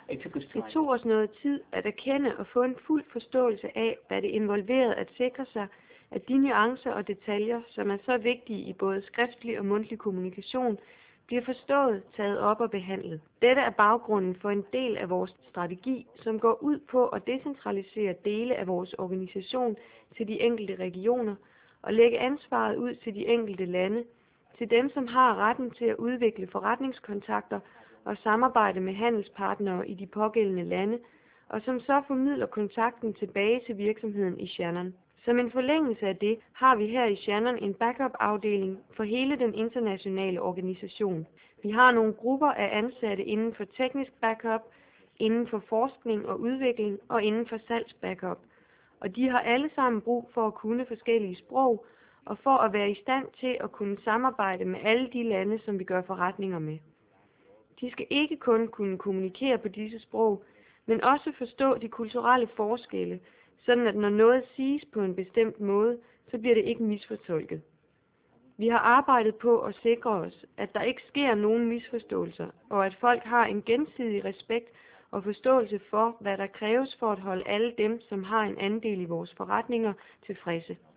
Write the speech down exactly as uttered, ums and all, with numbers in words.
It took us Det time. tog os noget tid at erkende og få en fuld forståelse af, hvad det involverede at sikre sig, at de nuancer og detaljer, som er så vigtige i både skriftlig og mundtlig kommunikation, bliver forstået, taget op og behandlet. Dette er baggrunden for en del af vores strategi, som går ud på at decentralisere dele af vores organisation til de enkelte regioner og lægge ansvaret ud til de enkelte lande, til dem, som har retten til at udvikle forretningskontakter og samarbejde med handelspartnere i de pågældende lande, og som så formidler kontakten tilbage til virksomheden i Shannon. Som en forlængelse af det har vi her i Shannon en backup-afdeling for hele den internationale organisation. Vi har nogle grupper af ansatte inden for teknisk backup, inden for forskning og udvikling og inden for salgsbackup, og de har alle sammen brug for at kunne forskellige sprog og for at være i stand til at kunne samarbejde med alle de lande, som vi gør forretninger med. De skal ikke kun kunne kommunikere på disse sprog, men også forstå de kulturelle forskelle, sådan at når noget siges på en bestemt måde, så bliver det ikke misfortolket. Vi har arbejdet på at sikre os, at der ikke sker nogen misforståelser, og at folk har en gensidig respekt og forståelse for, hvad der kræves for at holde alle dem, som har en andel i vores forretninger, tilfredse.